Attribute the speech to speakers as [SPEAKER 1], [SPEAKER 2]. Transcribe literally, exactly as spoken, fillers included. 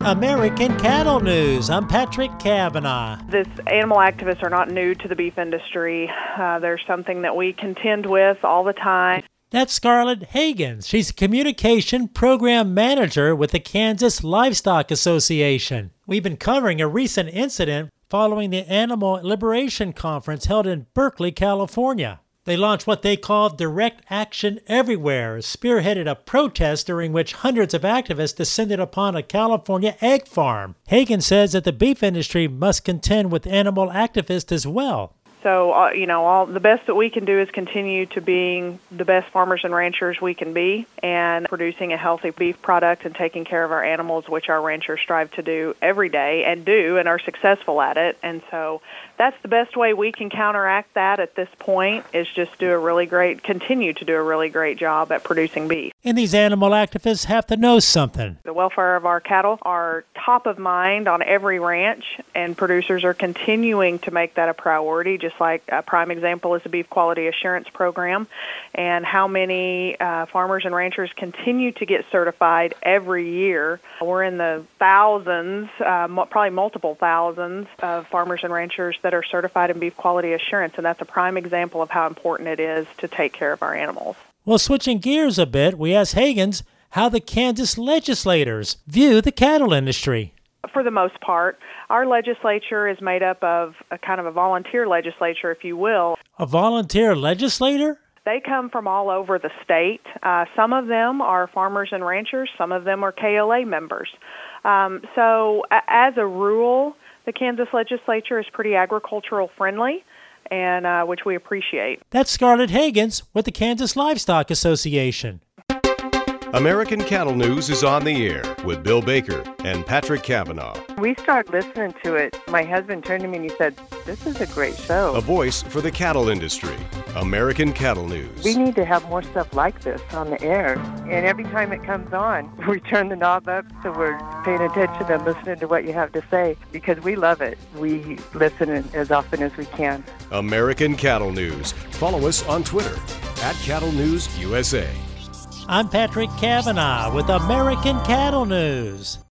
[SPEAKER 1] American Cattle News. I'm Patrick Cavanaugh.
[SPEAKER 2] This animal activists are not new to the beef industry. Uh, they're something that we contend with all the time.
[SPEAKER 1] That's Scarlett Hagens. She's a communication program manager with the Kansas Livestock Association. We've been covering a recent incident following the Animal Liberation Conference held in Berkeley, California. They launched what they called Direct Action Everywhere, spearheaded a protest during which hundreds of activists descended upon a California egg farm. Hagen says that the beef industry must contend with animal activists as well.
[SPEAKER 2] So, uh, you know, all the best that we can do is continue to being the best farmers and ranchers we can be and producing a healthy beef product and taking care of our animals, which our ranchers strive to do every day and do and are successful at it. And so that's the best way we can counteract that at this point is just do a really great, continue to do a really great job at producing beef.
[SPEAKER 1] And these animal activists have to know something.
[SPEAKER 2] The welfare of our cattle are top of mind on every ranch, and producers are continuing to make that a priority, just like a prime example is the Beef Quality Assurance Program, and how many uh, farmers and ranchers continue to get certified every year. We're in the thousands, uh, mo- probably multiple thousands of farmers and ranchers that are certified in Beef Quality Assurance, and that's a prime example of how important it is to take care of our animals.
[SPEAKER 1] Well, switching gears a bit, we asked Hagens how the Kansas legislators view the cattle industry.
[SPEAKER 2] For the most part, our legislature is made up of a kind of a volunteer legislature, if you will.
[SPEAKER 1] A volunteer legislator?
[SPEAKER 2] They come from all over the state. Uh, some of them are farmers and ranchers. Some of them are K L A members. Um, so a- as a rule, the Kansas legislature is pretty agricultural friendly, and uh, which we appreciate.
[SPEAKER 1] That's Scarlett Hagens with the Kansas Livestock Association.
[SPEAKER 3] American Cattle News is on the air with Bill Baker and Patrick Cavanaugh.
[SPEAKER 4] We started listening to it. My husband turned to me and he said, "This is a great show."
[SPEAKER 3] A voice for the cattle industry. American Cattle News.
[SPEAKER 4] We need to have more stuff like this on the air. And every time it comes on, we turn the knob up so we're paying attention and listening to what you have to say because we love it. We listen as often as we can.
[SPEAKER 3] American Cattle News. Follow us on Twitter at Cattle News U S A.
[SPEAKER 1] I'm Patrick Cavanaugh with American Cattle News.